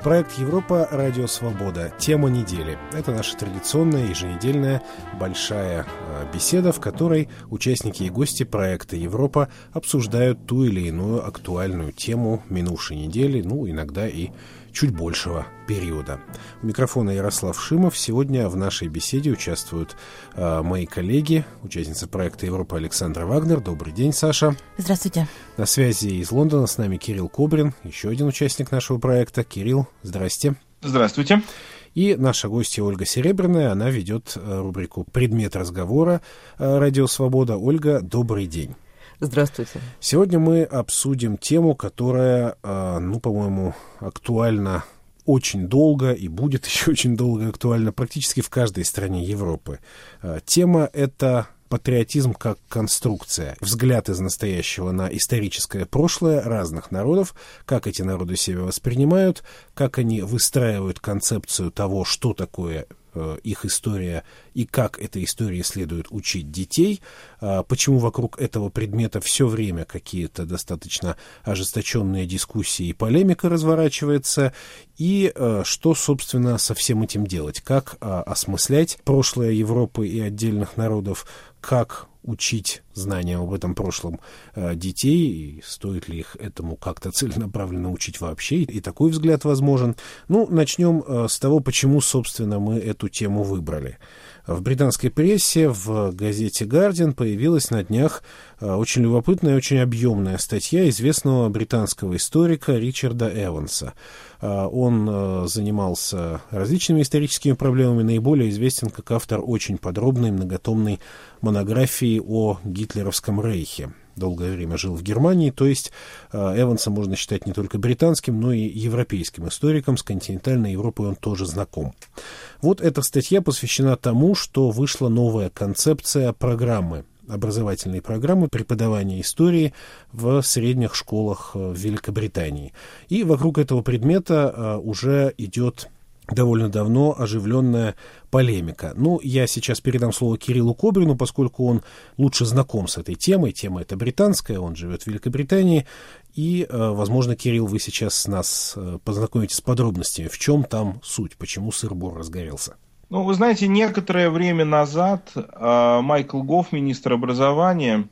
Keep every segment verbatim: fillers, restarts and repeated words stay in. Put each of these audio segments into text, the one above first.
Проект «Европа. Радио Свобода». Тема недели. Это наша традиционная еженедельная большая беседа, в которой участники и гости проекта «Европа» обсуждают ту или иную актуальную тему минувшей недели, ну, иногда и чуть большего периода. У микрофона Ярослав Шимов. Сегодня в нашей беседе участвуют э, мои коллеги, участница проекта «Европа» Александра Вагнер. Добрый день, Саша. Здравствуйте. На связи из Лондона с нами Кирилл Кобрин, еще один участник нашего проекта. Кирилл, здрасте. Здравствуйте. И наша гостья Ольга Серебряная, она ведет рубрику «Предмет разговора» «Радио Свобода». Ольга, добрый день. Здравствуйте. Сегодня мы обсудим тему, которая, ну, по-моему, актуальна очень долго и будет еще очень долго актуальна практически в каждой стране Европы. Тема — это патриотизм как конструкция, взгляд из настоящего на историческое прошлое разных народов, как эти народы себя воспринимают, как они выстраивают концепцию того, что такое их история и как этой истории следует учить детей, почему вокруг этого предмета все время какие-то достаточно ожесточенные дискуссии и полемика разворачивается, и что, собственно, со всем этим делать, как осмыслять прошлое Европы и отдельных народов, как учить знания об этом прошлом э, детей, и стоит ли их этому как-то целенаправленно учить вообще, и такой взгляд возможен. Ну, начнем э, с того, почему, собственно, мы эту тему выбрали. В британской прессе, в газете «Гардиан» появилась на днях э, очень любопытная и очень объемная статья известного британского историка Ричарда Эванса. Э, он э, занимался различными историческими проблемами, наиболее известен как автор очень подробной многотомной монографии о Гитлеровском рейхе. Долгое время жил в Германии, то есть э, Эванса можно считать не только британским, но и европейским историком, с континентальной Европой он тоже знаком. Вот эта статья посвящена тому, что вышла новая концепция программы, образовательной программы преподавания истории в средних школах в Великобритании. И вокруг этого предмета э, уже идет довольно давно оживленная полемика. Ну, я сейчас передам слово Кириллу Кобрину, поскольку он лучше знаком с этой темой. Тема эта британская, он живет в Великобритании. И, возможно, Кирилл, вы сейчас нас познакомите с подробностями. В чем там суть? Почему сыр-бор разгорелся? Ну, вы знаете, некоторое время назад Майкл Гов, министр образования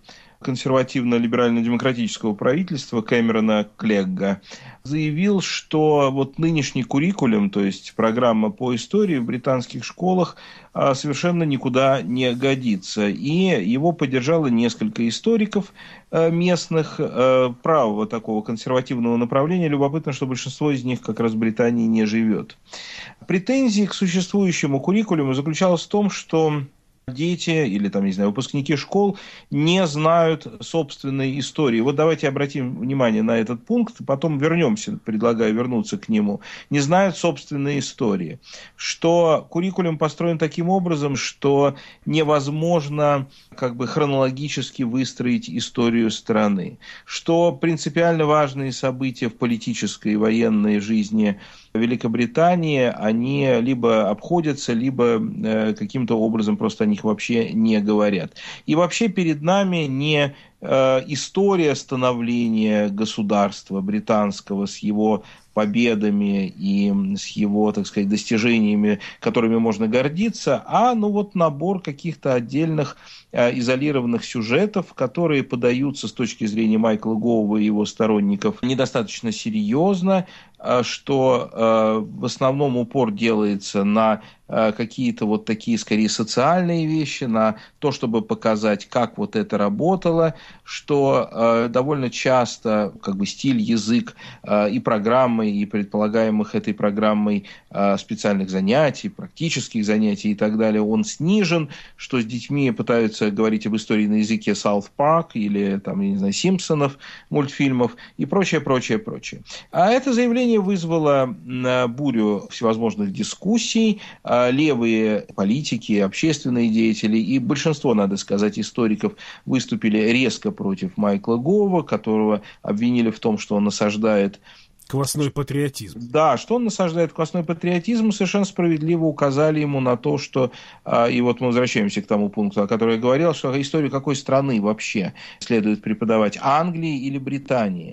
консервативно-либерально-демократического правительства Кэмерона Клегга, заявил, что вот нынешний куррикулум, то есть программа по истории в британских школах, совершенно никуда не годится. И его поддержало несколько историков местных правого такого консервативного направления. Любопытно, что большинство из них как раз в Британии не живет. Претензии к существующему куррикулуму заключалась в том, что дети или там, не знаю, выпускники школ не знают собственной истории. Вот давайте обратим внимание на этот пункт, потом вернемся, предлагаю вернуться к нему. Не знают собственной истории. Что куррикулум построен таким образом, что невозможно как бы хронологически выстроить историю страны. Что принципиально важные события в политической и военной жизни Великобритании, они либо обходятся, либо э, каким-то образом просто о них вообще не говорят. И вообще перед нами не э, история становления государства британского с его победами и с его, так сказать, достижениями, которыми можно гордиться, а ну вот набор каких-то отдельных э, изолированных сюжетов, которые подаются с точки зрения Майкла Гова и его сторонников недостаточно серьезно, э, что э, в основном упор делается на э, какие-то вот такие, скорее, социальные вещи, на то, чтобы показать, как вот это работало, что э, довольно часто как бы стиль, язык э, и программы, и предполагаемых этой программой э, специальных занятий, практических занятий и так далее, он снижен, что с детьми пытаются говорить об истории на языке Саут Парк или, там, я не знаю, Симпсонов, мультфильмов и прочее, прочее, прочее. А это заявление вызвало э, бурю всевозможных дискуссий. Э, левые политики, общественные деятели и большинство, надо сказать, историков выступили резко против Майкла Гова, которого обвинили в том, что он насаждает квасной патриотизм. Да, что он насаждает квасной патриотизм, совершенно справедливо указали ему на то, что, и вот мы возвращаемся к тому пункту, о котором я говорил, что историю какой страны вообще следует преподавать, Англии или Британии.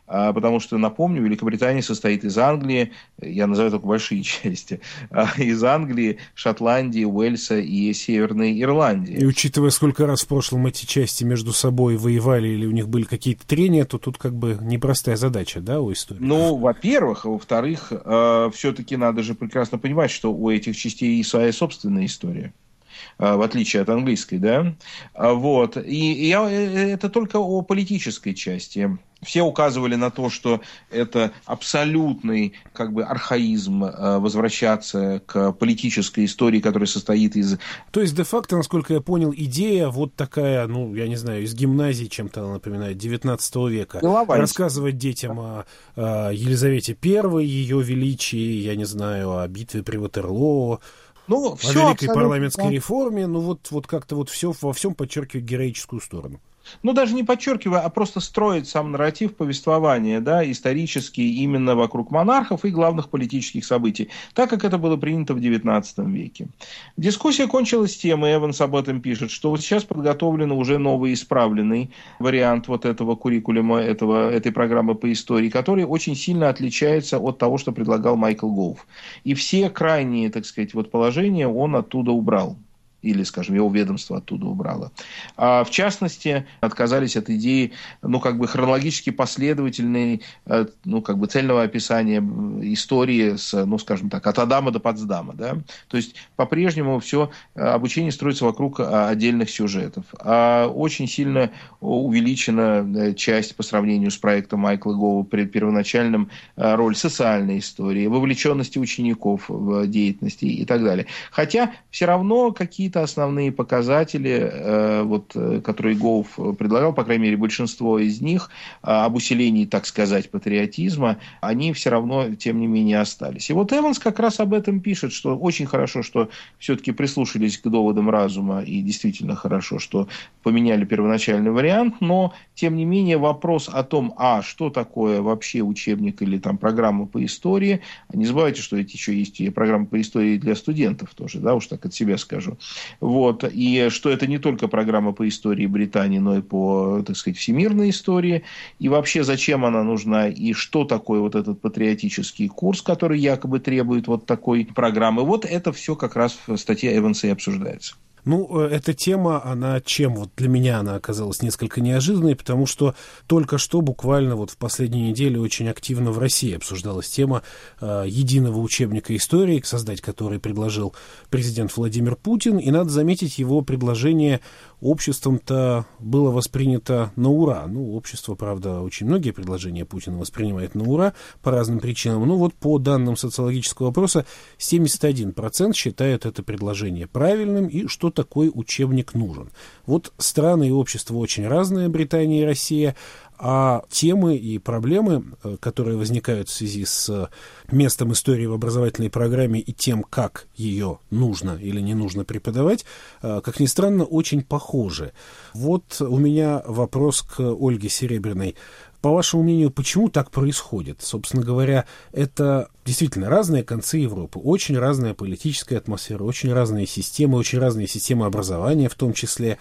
потому что, напомню, Великобритания состоит из Англии, я называю только большие части, из Англии, Шотландии, Уэльса и Северной Ирландии. И учитывая, сколько раз в прошлом эти части между собой воевали или у них были какие-то трения, то тут как бы непростая задача, да, у истории? Ну, во-первых, а во-вторых, все-таки надо же прекрасно понимать, что у этих частей и своя собственная история, в отличие от английской, да, вот, и, и я, это только о политической части. Все указывали на то, что это абсолютный как бы архаизм возвращаться к политической истории, которая состоит из... То есть, де-факто, насколько я понял, идея вот такая, ну, я не знаю, из гимназии чем-то она напоминает, девятнадцатого века. Головань. Рассказывать детям о, о Елизавете Первой, ее величии, я не знаю, о битве при Ватерлоо, ну, о все великой парламентской реформе, ну, вот, вот как-то вот все во всем подчеркивает героическую сторону. Ну, даже не подчеркивая, а просто строить сам нарратив повествования, да, исторический именно вокруг монархов и главных политических событий, так как это было принято в девятнадцатом веке. Дискуссия кончилась тем, и Эванс об этом пишет, что вот сейчас подготовлен уже новый исправленный вариант вот этого куррикулума, этого, этой программы по истории, который очень сильно отличается от того, что предлагал Майкл Гоув. И все крайние, так сказать, вот положения он оттуда убрал. Или, скажем, его ведомство оттуда убрало. А в частности, отказались от идеи, ну, как бы хронологически последовательной, ну, как бы цельного описания истории с, ну, скажем так, от Адама до Потсдама, да. То есть, по-прежнему все обучение строится вокруг отдельных сюжетов. А очень сильно увеличена часть по сравнению с проектом Майкла Гоува при первоначальном роль социальной истории, вовлеченности учеников в деятельности и так далее. Хотя, все равно какие какие-то основные показатели, вот, которые Гоув предлагал, по крайней мере, большинство из них, об усилении, так сказать, патриотизма, они все равно, тем не менее, остались. И вот Эванс как раз об этом пишет, что очень хорошо, что все-таки прислушались к доводам разума, и действительно хорошо, что поменяли первоначальный вариант, но, тем не менее, вопрос о том, а что такое вообще учебник или там программа по истории, не забывайте, что эти еще есть и программы по истории для студентов тоже, да, уж так от себя скажу. Вот. И что это не только программа по истории Британии, но и по, так сказать, всемирной истории. И вообще, зачем она нужна, и что такое вот этот патриотический курс, который якобы требует вот такой программы. Вот это все как раз в статье Эванса и обсуждается. Ну, эта тема, она чем? Вот для меня она оказалась несколько неожиданной, потому что только что, буквально вот в последней неделе, очень активно в России обсуждалась тема э, единого учебника истории, создать который предложил президент Владимир Путин. И надо заметить, его предложение обществом-то было воспринято на ура. Ну, общество, правда, очень многие предложения Путина воспринимает на ура по разным причинам. Ну, вот по данным социологического опроса, семьдесят один процент считают это предложение правильным, и что такой учебник нужен. Вот страны и общества очень разные, Британия и Россия, а темы и проблемы, которые возникают в связи с местом истории в образовательной программе и тем, как ее нужно или не нужно преподавать, как ни странно, очень похожи. Вот у меня вопрос к Ольге Серебряной. По вашему мнению, почему так происходит? Собственно говоря, это действительно разные концы Европы, очень разная политическая атмосфера, очень разные системы, очень разные системы образования в том числе.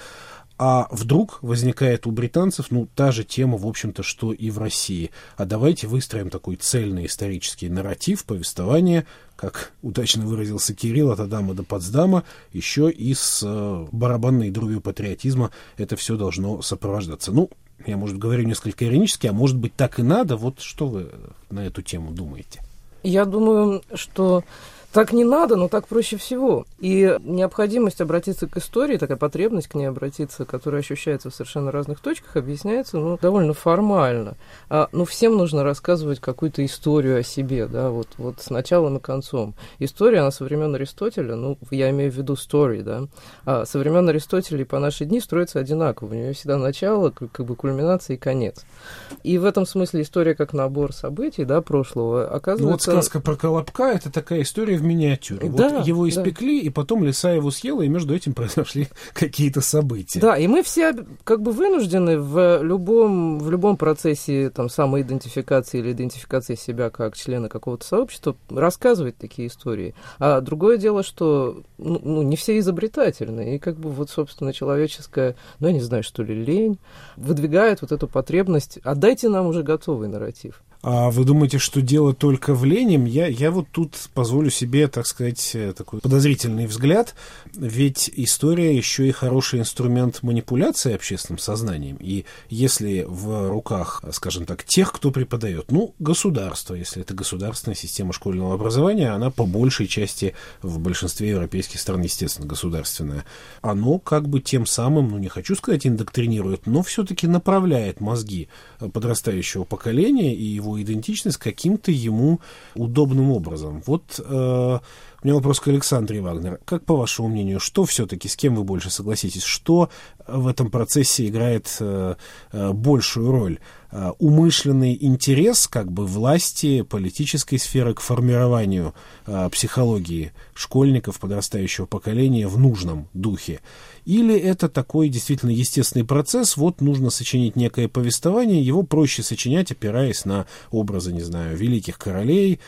А вдруг возникает у британцев, ну, та же тема, в общем-то, что и в России. А давайте выстроим такой цельный исторический нарратив, повествование, как удачно выразился Кирилл, от Адама до Потсдама, еще и с э, барабанной дробью патриотизма это все должно сопровождаться. Ну, я, может, говорю несколько иронически, а может быть, так и надо. Вот что вы на эту тему думаете? Я думаю, что так не надо, но так проще всего. И необходимость обратиться к истории, такая потребность к ней обратиться, которая ощущается в совершенно разных точках, объясняется, ну, довольно формально. А, ну, всем нужно рассказывать какую-то историю о себе, да, вот, вот с началом и концом. История, она со времен Аристотеля, ну, я имею в виду story, да, а со времен Аристотеля и по наши дни строится одинаково. У нее всегда начало, как бы кульминация и конец. И в этом смысле история как набор событий, да, прошлого, оказывается... Ну, вот сказка про Колобка — это такая история в миниатюре. Да, вот его да. испекли, и потом лиса его съела, и между этим произошли какие-то события. Да, и мы все как бы вынуждены в любом, в любом процессе там, самоидентификации или идентификации себя как члена какого-то сообщества рассказывать такие истории. А другое дело, что ну, не все изобретательны, и как бы вот, собственно, человеческая, ну, я не знаю, что ли, лень, выдвигает вот эту потребность, отдайте нам уже готовый нарратив. А вы думаете, что дело только в лени? Я, я вот тут позволю себе, так сказать, такой подозрительный взгляд, ведь история еще и хороший инструмент манипуляции общественным сознанием. И если в руках, скажем так, тех, кто преподает, ну, государство, если это государственная система школьного образования, она по большей части в большинстве европейских стран, естественно, государственная, оно как бы тем самым, ну, не хочу сказать индоктринирует, но все-таки направляет мозги подрастающего поколения и его идентичность каким-то ему удобным образом. Вот э, у меня вопрос к Александре Вагнер. Как, по вашему мнению, что все-таки, с кем вы больше согласитесь, что в этом процессе играет э, э, большую роль? Э, умышленный интерес как бы власти, политической сферы к формированию э, психологии школьников, подрастающего поколения в нужном духе? Или это такой действительно естественный процесс, вот нужно сочинить некое повествование, его проще сочинять, опираясь на образы, не знаю, великих королей,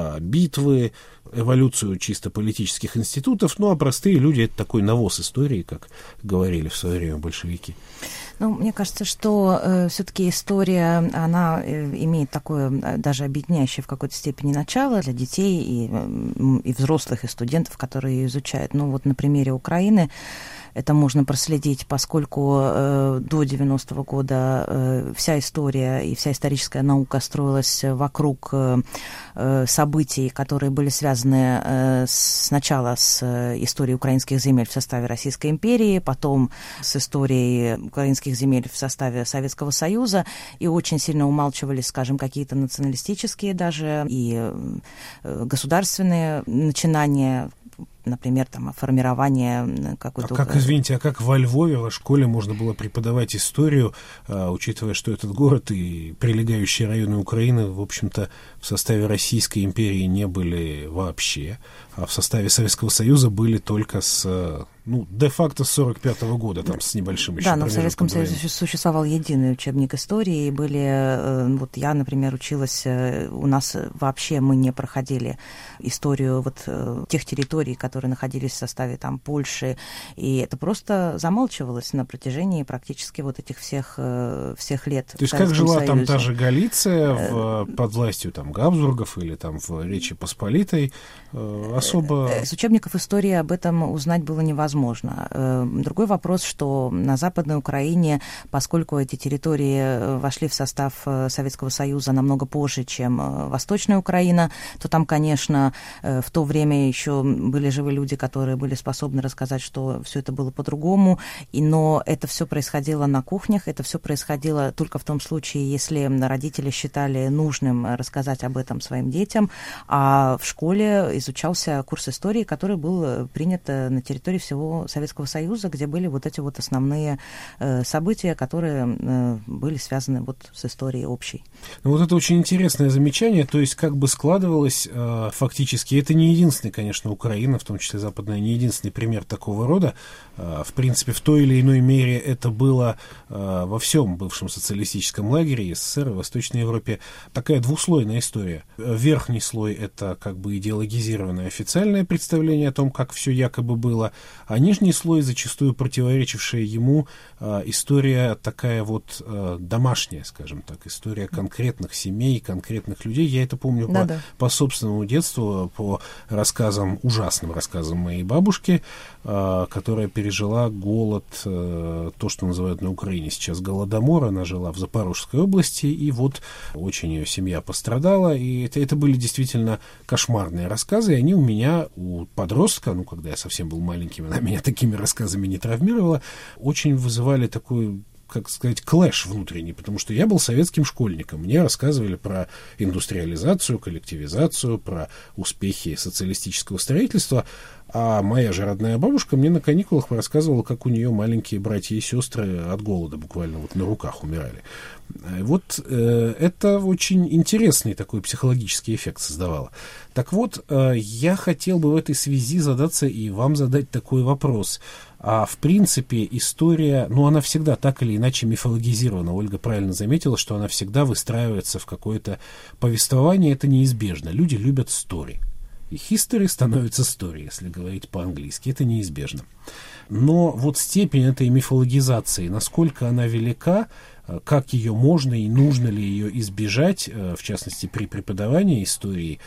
битвы, эволюцию чисто политических институтов, ну а простые люди — это такой навоз истории, как говорили в свое время большевики. Ну, мне кажется, что э, все-таки история, она э, имеет такое э, даже объединяющее в какой-то степени начало для детей и, э, и взрослых, и студентов, которые ее изучают. Ну, вот на примере Украины это можно проследить, поскольку э, до девяностого года э, вся история и вся историческая наука строилась вокруг э, э, событий, которые были связаны э, сначала с э, историей украинских земель в составе Российской империи, потом с историей украинских земель в составе Советского Союза, и очень сильно умалчивались, скажем, какие-то националистические даже и э, государственные начинания, например, там, формирование какой-то... А как, извините, а как во Львове в школе можно было преподавать историю, а, учитывая, что этот город и прилегающие районы Украины, в общем-то, в составе Российской империи не были вообще, а в составе Советского Союза были только с... Ну, де-факто с сорок пятого года, там, с небольшим еще. Да, но в Советском Союзе существовал единый учебник истории, и были, вот я, например, училась, у нас вообще мы не проходили историю вот тех территорий, которые находились в составе там Польши, и это просто замалчивалось на протяжении практически вот этих всех, всех лет. То есть как жила Союзе. Там та же Галиция в, под властью там Габсбургов или там в Речи Посполитой, особо... С учебников истории об этом узнать было невозможно. Возможно. Другой вопрос, что на Западной Украине, поскольку эти территории вошли в состав Советского Союза намного позже, чем Восточная Украина, то там, конечно, в то время еще были живы люди, которые были способны рассказать, что все это было по-другому, и, но это все происходило на кухнях, это все происходило только в том случае, если родители считали нужным рассказать об этом своим детям, а в школе изучался курс истории, который был принят на территории всего Советского Союза, где были вот эти вот основные э, события, которые э, были связаны вот с историей общей. Ну, вот это очень интересное замечание, то есть как бы складывалось э, фактически, это не единственный, конечно, Украина, в том числе западная, не единственный пример такого рода. Э, в принципе, в той или иной мере это было э, во всем бывшем социалистическом лагере, СССР и Восточной Европе, такая двуслойная история. Верхний слой — это как бы идеологизированное официальное представление о том, как все якобы было, а нижний слой, зачастую противоречившая ему, э, история такая вот э, домашняя, скажем так, история конкретных семей, конкретных людей. Я это помню по, по собственному детству, по рассказам, ужасным рассказам моей бабушки, э, которая пережила голод, э, то, что называют на Украине сейчас голодомор. Она жила в Запорожской области, и вот очень ее семья пострадала, и это, это были действительно кошмарные рассказы, и они у меня, у подростка, ну, когда я совсем был маленьким, она меня такими рассказами не травмировала, очень вызывали такой, как сказать, клэш внутренний, потому что я был советским школьником. Мне рассказывали про индустриализацию, коллективизацию, про успехи социалистического строительства, А моя же родная бабушка мне на каникулах рассказывала, как у нее маленькие братья и сестры от голода буквально вот на руках умирали. Вот э, это очень интересный такой психологический эффект создавало. Так вот, э, я хотел бы в этой связи задаться и вам задать такой вопрос. А в принципе история, ну она всегда так или иначе мифологизирована. Ольга правильно заметила, что она всегда выстраивается в какое-то повествование, это неизбежно. Люди любят story. И history становится story, если говорить по-английски. Это неизбежно. Но вот степень этой мифологизации, насколько она велика, как ее можно и нужно ли ее избежать, в частности, при преподавании истории,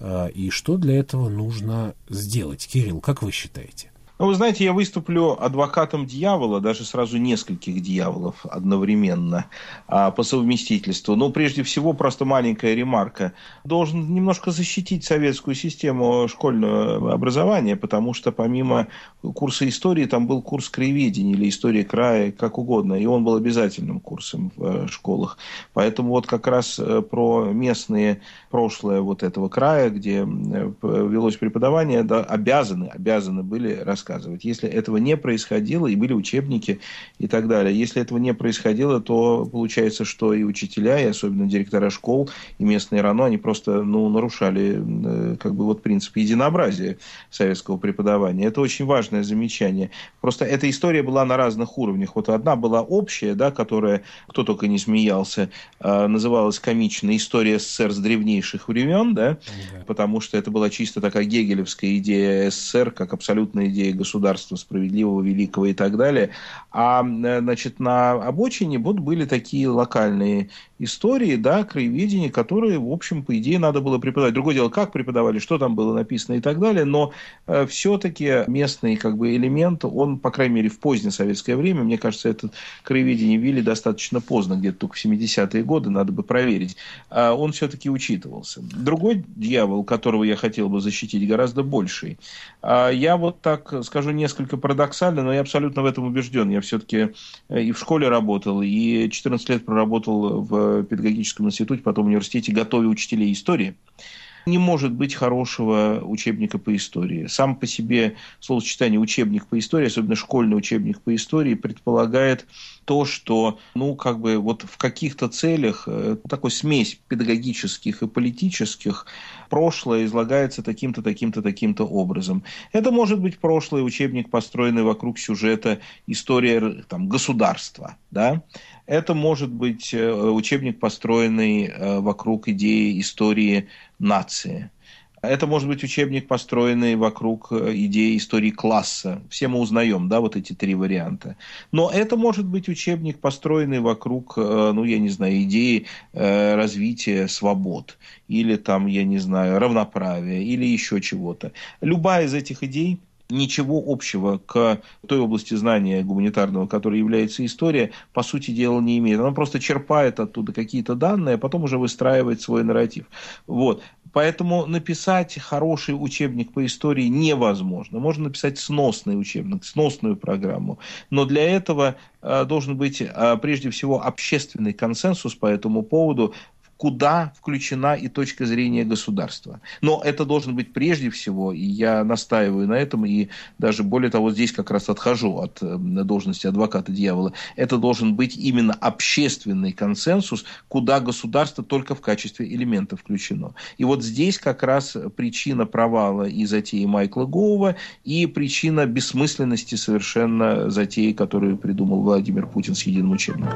и что для этого нужно сделать? Кирилл, как вы считаете? Ну, вы знаете, я выступлю адвокатом дьявола, даже сразу нескольких дьяволов одновременно а, по совместительству. Но прежде всего, просто маленькая ремарка. Должен немножко защитить советскую систему школьного образования, потому что помимо курса истории, там был курс краеведения или история края, как угодно, и он был обязательным курсом в школах. Поэтому вот как раз про местные прошлое вот этого края, где велось преподавание, да, обязаны, обязаны были рассказывать. Если этого не происходило, и были учебники и так далее, если этого не происходило, то получается, что и учителя, и особенно директора школ, и местные РАНО, они просто ну, нарушали как бы, вот, принцип единообразия советского преподавания. Это очень важное замечание. Просто эта история была на разных уровнях. Вот одна была общая, да, которая, кто только не смеялся, называлась комично «История СССР с древнейших времен», да, да. Потому что это была чисто такая гегелевская идея СССР, как абсолютная идея государства справедливого, великого и так далее. А, значит, на обочине вот были такие локальные истории, да, краеведения, которые, в общем, по идее, надо было преподавать. Другое дело, как преподавали, что там было написано и так далее, но э, все-таки местный как бы, элемент, он, по крайней мере, в позднее советское время, мне кажется, это краеведение ввели достаточно поздно, где-то только в семидесятые годы, надо бы проверить, э, он все-таки учитывался. Другой дьявол, которого я хотел бы защитить, гораздо больший. Э, я вот так скажу несколько парадоксально, но я абсолютно в этом убежден. Я все-таки и в школе работал, и четырнадцать лет проработал в педагогическом институте, потом в университете, готовя учителей истории. Не может быть хорошего учебника по истории. Сам по себе словосочетание «учебник по истории», особенно школьный учебник по истории, предполагает то, что, ну, как бы вот в каких-то целях такой смесь педагогических и политических прошлое излагается таким-то, таким-то, таким-то образом. Это может быть прошлый учебник, построенный вокруг сюжета «История там, государства», да? Это может быть учебник, построенный вокруг идеи истории нации. Это может быть учебник, построенный вокруг идеи истории класса. Все мы узнаем, да, вот эти три варианта. Но это может быть учебник, построенный вокруг, ну, я не знаю, идеи развития свобод. Или там, я не знаю, равноправия, или еще чего-то. Любая из этих идей ничего общего к той области знания гуманитарного, которой является история, по сути дела не имеет. Она просто черпает оттуда какие-то данные, а потом уже выстраивает свой нарратив. Вот. Поэтому написать хороший учебник по истории невозможно. Можно написать сносный учебник, сносную программу. Но для этого э, должен быть э, прежде всего общественный консенсус по этому поводу, куда включена и точка зрения государства. Но это должен быть прежде всего, и я настаиваю на этом, и даже более того, здесь как раз отхожу от должности адвоката дьявола, это должен быть именно общественный консенсус, куда государство только в качестве элемента включено. И вот здесь как раз причина провала и затеи Майкла Гоува, и причина бессмысленности совершенно затеи, которую придумал Владимир Путин с единым учебником.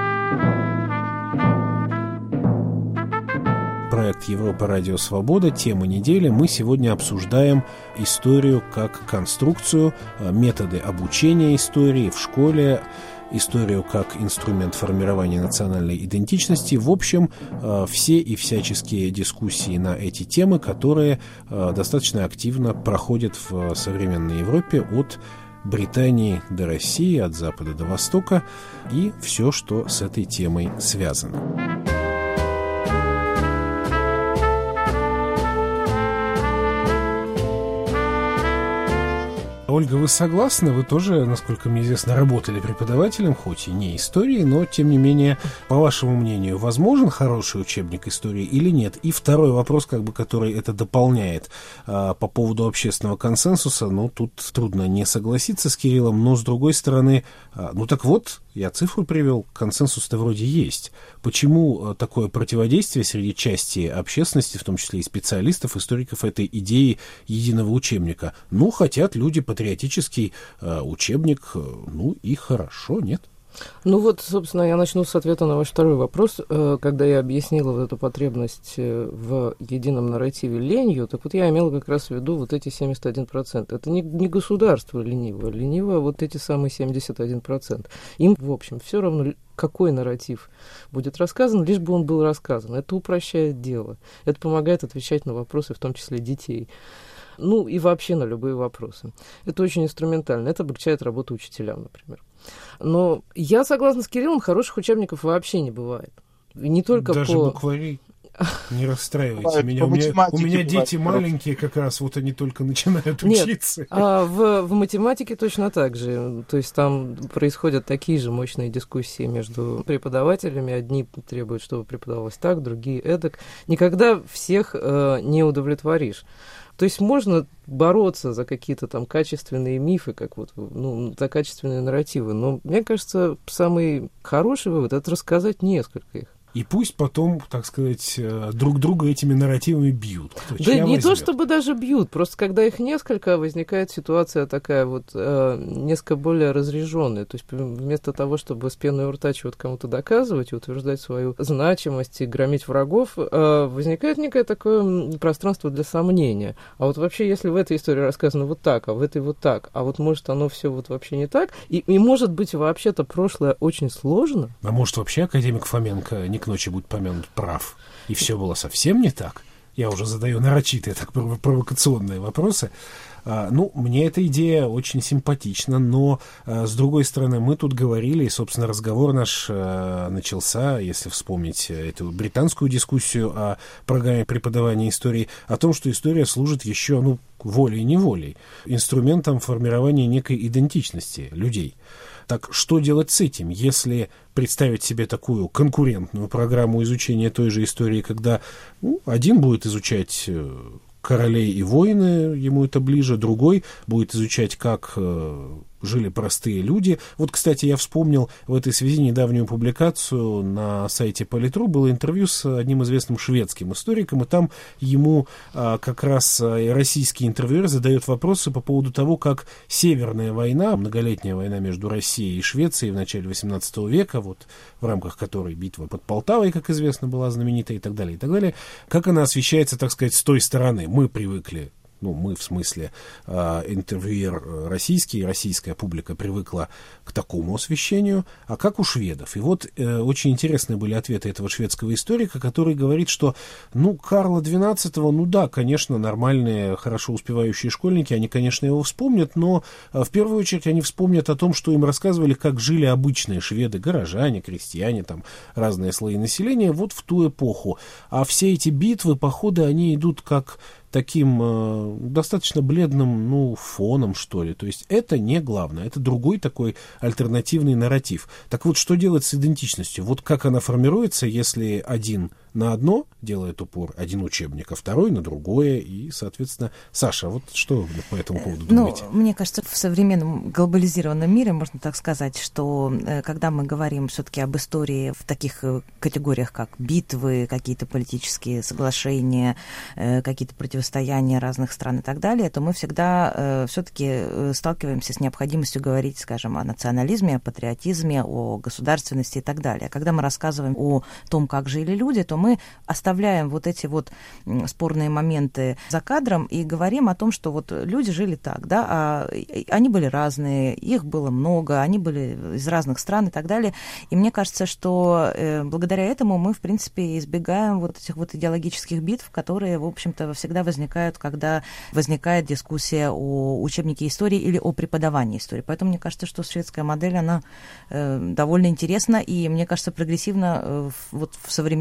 Проект Европа Радио Свобода. Тема недели. Мы сегодня обсуждаем историю как конструкцию, методы обучения истории в школе, историю как инструмент формирования национальной идентичности. В общем, все и всяческие дискуссии на эти темы, которые достаточно активно проходят в современной Европе от Британии до России, от Запада до Востока, и все, что с этой темой связано. Ольга, вы согласны? Вы тоже, насколько мне известно, работали преподавателем, хоть и не истории, но, тем не менее, по вашему мнению, возможен хороший учебник истории или нет? И второй вопрос, как бы, который это дополняет, а, по поводу общественного консенсуса. Ну, тут трудно не согласиться с Кириллом, но, с другой стороны, а, ну так вот, я цифру привел, консенсус-то вроде есть. Почему такое противодействие среди части общественности, в том числе и специалистов, историков, этой идеи единого учебника? Ну, хотят люди патриотический э, учебник, э, ну и хорошо, нет? Ну вот, собственно, я начну с ответа на ваш второй вопрос. Когда я объяснила вот эту потребность в едином нарративе ленью, так вот я имела как раз в виду вот эти семьдесят один процент. Это не, не государство ленивое, ленивое вот эти самые семьдесят один процент. Им, в общем, все равно, какой нарратив будет рассказан, лишь бы он был рассказан. Это упрощает дело. Это помогает отвечать на вопросы, в том числе детей. Ну и вообще на любые вопросы. Это очень инструментально. Это облегчает работу учителям, например. Но я согласна с Кириллом, хороших учебников вообще не бывает. И не только Даже по... букварей. Не расстраивайте По меня. У меня, у меня дети бывает. маленькие, как раз вот они только начинают Нет, учиться. А в, в математике точно так же. То есть там происходят такие же мощные дискуссии между преподавателями. Одни требуют, чтобы преподавалось так, другие эдак. Никогда всех э, не удовлетворишь. То есть можно бороться за какие-то там качественные мифы, как вот, ну, за качественные нарративы, но, мне кажется, самый хороший вывод — это рассказать несколько их. И пусть потом, так сказать, друг друга этими нарративами бьют. Кто Да не возьмет. то чтобы даже бьют, просто когда их несколько, возникает ситуация такая вот э, несколько более разряженная. То есть вместо того, чтобы с пеной у рта чего-то кому-то доказывать и утверждать свою значимость и громить врагов, э, возникает некое такое пространство для сомнения. А вот вообще, если в этой истории рассказано вот так, а в этой вот так, а вот может оно все вот вообще не так, и, и может быть вообще-то прошлое очень сложно. А может вообще академик Фоменко не к ночи будет помянут прав, и все было совсем не так? Я уже задаю нарочитые, так провокационные вопросы. А, ну, мне эта идея очень симпатична, но, а, с другой стороны, мы тут говорили, и, собственно, разговор наш а, начался, если вспомнить эту британскую дискуссию о программе преподавания истории, о том, что история служит еще, ну, волей-неволей, инструментом формирования некой идентичности людей. Так что делать с этим, если представить себе такую конкурентную программу изучения той же истории, когда ну, один будет изучать королей и войны, ему это ближе, другой будет изучать, как э, жили простые люди. Вот, кстати, я вспомнил в этой связи недавнюю публикацию на сайте Политру, было интервью с одним известным шведским историком, и там ему э, как раз э, российский интервьюер задает вопросы по поводу того, как Северная война, многолетняя война между Россией и Швецией в начале восемнадцатого века, вот в рамках которой битва под Полтавой, как известно, была знаменита и так далее, и так далее, как она освещается, так сказать, с той стороны. Мы привыкли, ну, мы в смысле э, интервьюер российский, российская публика привыкла к такому освещению, а как у шведов. И вот э, очень интересные были ответы этого шведского историка, который говорит, что, ну, Карла двенадцатого, ну да, конечно, нормальные, хорошо успевающие школьники, они, конечно, его вспомнят, но э, в первую очередь они вспомнят о том, что им рассказывали, как жили обычные шведы, горожане, крестьяне, там, разные слои населения, вот в ту эпоху. А все эти битвы, походы, они идут как таким э, достаточно бледным, ну, фоном, что ли. То есть это не главное, это другой такой альтернативный нарратив. Так вот, что делать с идентичностью? Вот как она формируется, если один на одно делает упор, один учебник, а второй на другое, и, соответственно, Саша, вот что вы по этому поводу думаете? Ну, мне кажется, в современном глобализированном мире, можно так сказать, что когда мы говорим все-таки об истории в таких категориях, как битвы, какие-то политические соглашения, какие-то противостояния разных стран и так далее, то мы всегда все-таки сталкиваемся с необходимостью говорить, скажем, о национализме, о патриотизме, о государственности и так далее. Когда мы рассказываем о том, как жили люди, то мы оставляем вот эти вот спорные моменты за кадром и говорим о том, что вот люди жили так, да, а они были разные, их было много, они были из разных стран и так далее. И мне кажется, что э, благодаря этому мы, в принципе, избегаем вот этих вот идеологических битв, которые, в общем-то, всегда возникают, когда возникает дискуссия о учебнике истории или о преподавании истории. Поэтому мне кажется, что шведская модель, она э, довольно интересна и, мне кажется, прогрессивна э, вот в современных условиях.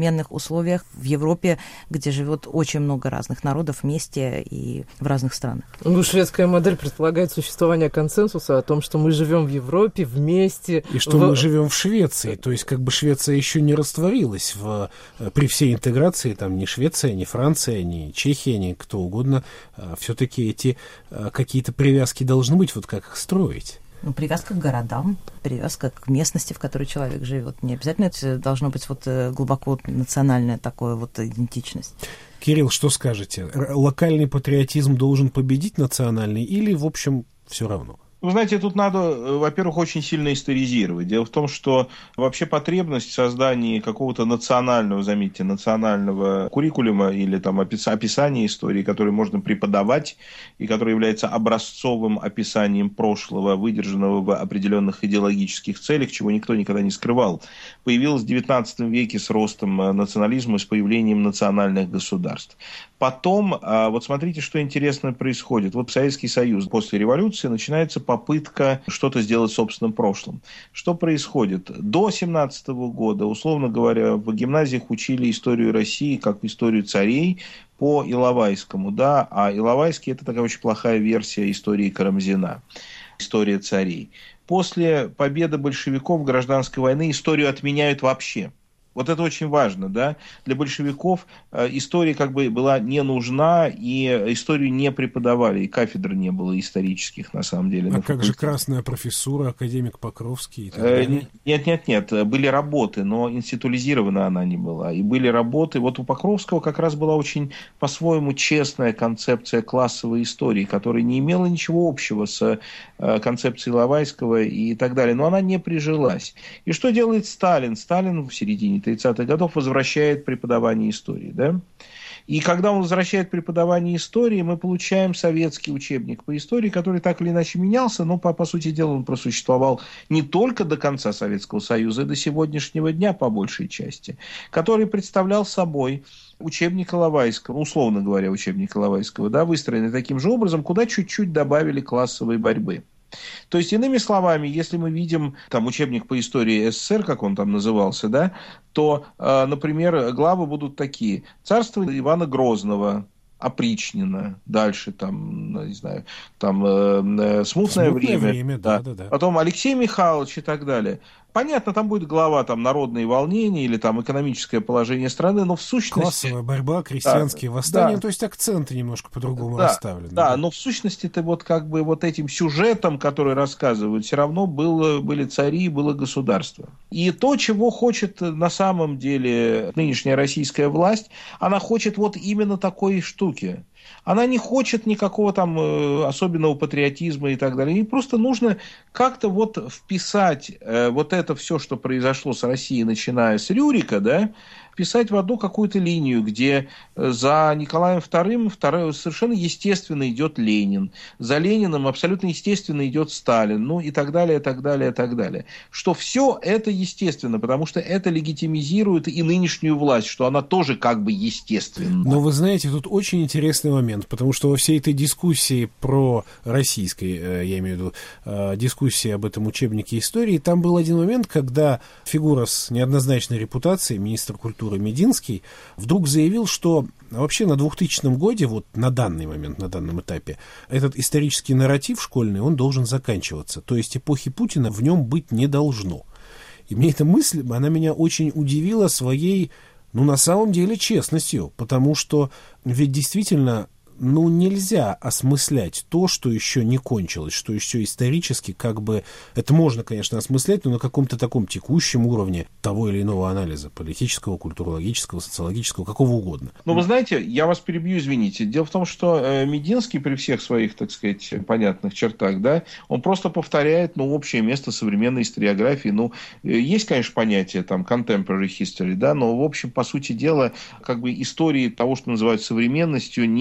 условиях в Европе, где живет очень много разных народов вместе и в разных странах. Ну, шведская модель предполагает существование консенсуса о том, что мы живем в Европе вместе. И что в... мы живем в Швеции. То есть, как бы Швеция еще не растворилась в, при всей интеграции, там ни Швеция, ни Франция, ни Чехия, ни кто угодно. Все-таки эти какие-то привязки должны быть, вот как их строить. Ну, привязка к городам, привязка к местности, в которой человек живет. Не обязательно это должно быть вот глубоко национальная такая вот идентичность. Кирилл, что скажете? Локальный патриотизм должен победить национальный или, в общем, все равно? Вы знаете, тут надо, во-первых, очень сильно историзировать. Дело в том, что вообще потребность в создании какого-то национального, заметьте, национального куррикулума или там описания истории, который можно преподавать и который является образцовым описанием прошлого, выдержанного в определенных идеологических целях, чего никто никогда не скрывал, появилась в девятнадцатом веке с ростом национализма и с появлением национальных государств. Потом, вот смотрите, что интересно происходит. Вот Советский Союз после революции начинается попытка что-то сделать в собственном прошлом. Что происходит? До семнадцатого года, условно говоря, в гимназиях учили историю России как историю царей по Иловайскому, да, а Иловайский – это такая очень плохая версия истории Карамзина, история царей. После победы большевиков в гражданской войне историю отменяют вообще. Вот это очень важно, да. Для большевиков э, история как бы была не нужна, и историю не преподавали, и кафедр не было исторических, на самом деле. А как же красная профессура, академик Покровский и так далее? Нет, нет, нет, были работы, но институализирована она не была. И были работы, вот у Покровского как раз была очень по-своему честная концепция классовой истории, которая не имела ничего общего с э, концепцией Иловайского и так далее, но она не прижилась. И что делает Сталин? Сталин в середине тридцатых годов возвращает преподавание истории, да? И когда он возвращает преподавание истории, мы получаем советский учебник по истории, который так или иначе менялся, но, по, по сути дела, он просуществовал не только до конца Советского Союза, и до сегодняшнего дня, по большей части, который представлял собой учебник Иловайского, условно говоря, учебник Иловайского, да, выстроенный таким же образом, куда чуть-чуть добавили классовой борьбы. То есть, иными словами, если мы видим там учебник по истории СССР, как он там назывался, да, то, э, например, главы будут такие: царство Ивана Грозного, опричнина, дальше там, не знаю, там э, смутное, смутное время, время да, да. Да, да. Потом Алексей Михайлович и так далее. Понятно, там будет глава там народные волнения или там экономическое положение страны, но в сущности... Классовая борьба, крестьянские да, восстания, да. То есть акценты немножко по-другому да, расставлены. Да, да, но в сущности-то вот как бы вот этим сюжетом, который рассказывают, все равно было, были цари, было государство. И то, чего хочет на самом деле нынешняя российская власть, она хочет вот именно такой штуки. Она не хочет никакого там э, особенного патриотизма и так далее. Ей просто нужно как-то вот вписать э, вот это все, что произошло с Россией, начиная с Рюрика, да, вписать в одну какую-то линию, где за Николаем вторым второй, совершенно естественно идет Ленин, за Лениным абсолютно естественно идет Сталин, ну и так далее, и так далее, и так далее. Что все это естественно, потому что это легитимизирует и нынешнюю власть, что она тоже как бы естественна. Но вы знаете, тут очень интересный момент, потому что во всей этой дискуссии про российской, я имею в виду, дискуссии об этом учебнике истории, там был один момент, когда фигура с неоднозначной репутацией, министр культуры Мединский, вдруг заявил, что вообще на двухтысячном году, вот на данный момент, на данном этапе, этот исторический нарратив школьный, он должен заканчиваться. То есть эпохи Путина в нем быть не должно. И мне эта мысль, она меня очень удивила своей, ну, на самом деле, честностью, потому что ведь действительно... Ну, нельзя осмыслять то, что еще не кончилось, что еще исторически, как бы, это можно, конечно, осмыслять, но на каком-то таком текущем уровне того или иного анализа, политического, культурологического, социологического, какого угодно. Ну, вы знаете, я вас перебью, извините. Дело в том, что э, Мединский при всех своих, так сказать, понятных чертах, да, он просто повторяет, ну, общее место современной историографии. Ну, э, есть, конечно, понятие, там, contemporary history, да, но, в общем, по сути дела, как бы, истории того, что называют современностью, не занимает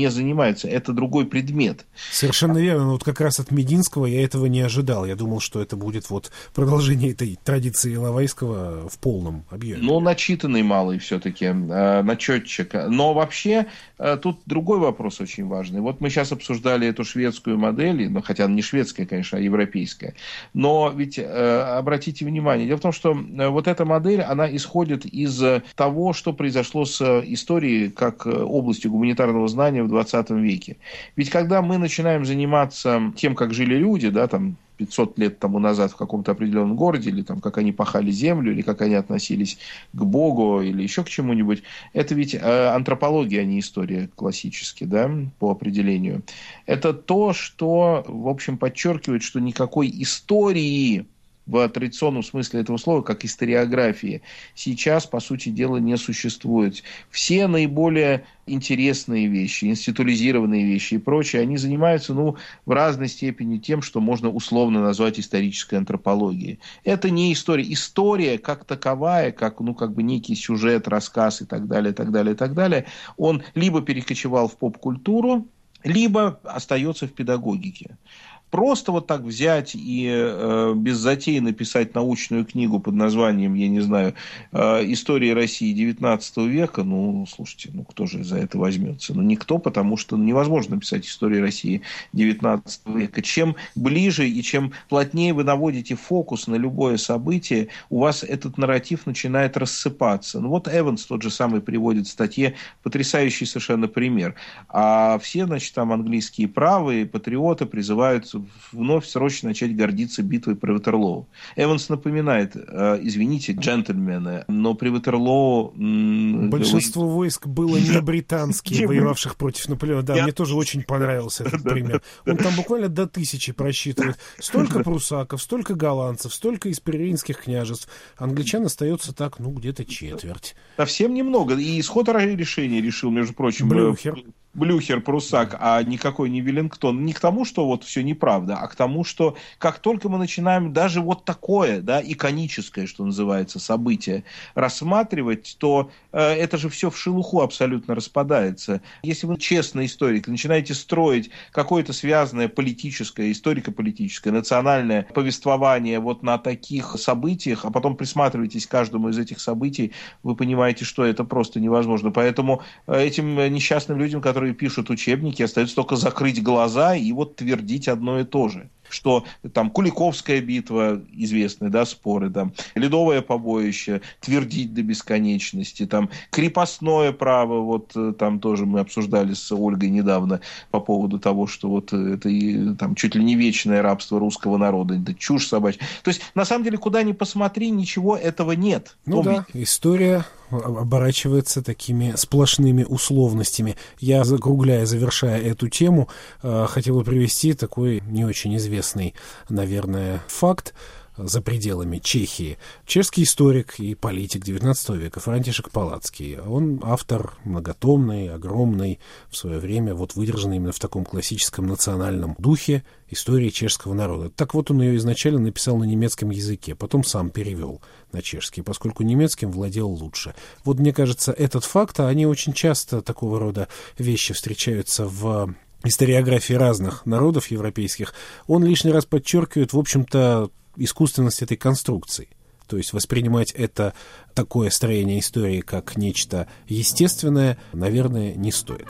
занимаются. Это другой предмет. Совершенно верно. Но вот как раз от Мединского я этого не ожидал. Я думал, что это будет вот продолжение этой традиции Иловайского в полном объеме. Ну, начитанный малый все-таки, э, начетчик. Но вообще э, тут другой вопрос очень важный. Вот мы сейчас обсуждали эту шведскую модель, ну, хотя она не шведская, конечно, а европейская. Но ведь э, обратите внимание, дело в том, что э, вот эта модель, она исходит из того, что произошло с историей как областью гуманитарного знания в двадцатом веке. Ведь когда мы начинаем заниматься тем, как жили люди, да, там, пятьсот лет тому назад в каком-то определенном городе, или там, как они пахали землю, или как они относились к Богу, или еще к чему-нибудь, это ведь э, антропология, а не история классически, да, по определению. Это то, что, в общем, подчеркивает, что никакой истории в традиционном смысле этого слова, как историографии, сейчас, по сути дела, не существует. Все наиболее интересные вещи, институализированные вещи и прочее, они занимаются, ну, в разной степени тем, что можно условно назвать исторической антропологией. Это не история. История как таковая, как, ну, как бы некий сюжет, рассказ и так далее, и так далее, и так далее, он либо перекочевал в поп-культуру, либо остается в педагогике. Просто вот так взять и э, без затей написать научную книгу под названием, я не знаю, э, «История России девятнадцатого века», ну, слушайте, ну, кто же за это возьмется? Ну, никто, потому что невозможно написать «Историю России девятнадцатого века». Чем ближе и чем плотнее вы наводите фокус на любое событие, у вас этот нарратив начинает рассыпаться. Ну, вот Эванс тот же самый приводит в статье потрясающий совершенно пример. А все, значит, там английские правые патриоты призывают вновь срочно начать гордиться битвой при Ватерлоу. Эванс напоминает, э, извините, джентльмены, но при Ватерлоу... М- Большинство вы... войск было не британские, воевавших против Наполеона. Да, мне тоже очень понравился этот пример. Он там буквально до тысячи просчитывает. Столько прусаков, столько голландцев, столько из приренских княжеств. Англичан остается так, ну, где-то четверть. Совсем немного. И исход решения решил, между прочим... Блюхер. Блюхер, Пруссак, а никакой не Веллингтон. Не к тому, что вот все неправда, а к тому, что как только мы начинаем даже вот такое, да, иконическое, что называется, событие рассматривать, то э, это же все в шелуху абсолютно распадается. Если вы честный историк, начинаете строить какое-то связанное политическое, историко-политическое, национальное повествование вот на таких событиях, а потом присматриваетесь к каждому из этих событий, вы понимаете, что это просто невозможно. Поэтому э, этим несчастным людям, которые пишут учебники, остается только закрыть глаза и вот твердить одно и то же. Что там Куликовская битва, известные, да, споры, там, Ледовое побоище, твердить до бесконечности, там, крепостное право, вот там тоже мы обсуждали с Ольгой недавно по поводу того, что вот это там чуть ли не вечное рабство русского народа, это чушь собачья. То есть, на самом деле, куда ни посмотри, ничего этого нет. Ну да, история оборачивается такими сплошными условностями. Я, закругляя, завершая эту тему, хотел бы привести такой не очень известный, наверное, факт за пределами Чехии. Чешский историк и политик девятнадцатого века Франтишек Палацкий. Он автор многотомный, огромный, в свое время вот выдержанный именно в таком классическом национальном духе истории чешского народа. Так вот, он ее изначально написал на немецком языке, потом сам перевел на чешский, поскольку немецким владел лучше. Вот мне кажется, этот факт, а они очень часто такого рода вещи встречаются в историографии разных народов европейских, он лишний раз подчеркивает, в общем-то, искусственность этой конструкции. То есть воспринимать это такое строение истории как нечто естественное, наверное, не стоит.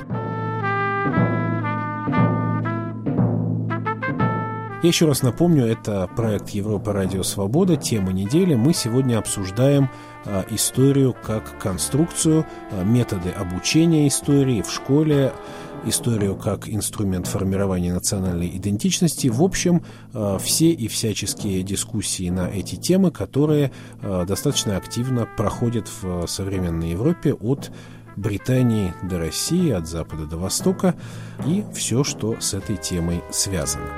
Я еще раз напомню, это проект Европа Радио Свобода, тема недели. Мы сегодня обсуждаем а, историю как конструкцию, а, методы обучения истории в школе, историю как инструмент формирования национальной идентичности. В общем, а, все и всяческие дискуссии на эти темы, которые а, достаточно активно проходят в современной Европе от Британии до России, от Запада до Востока, и все, что с этой темой связано.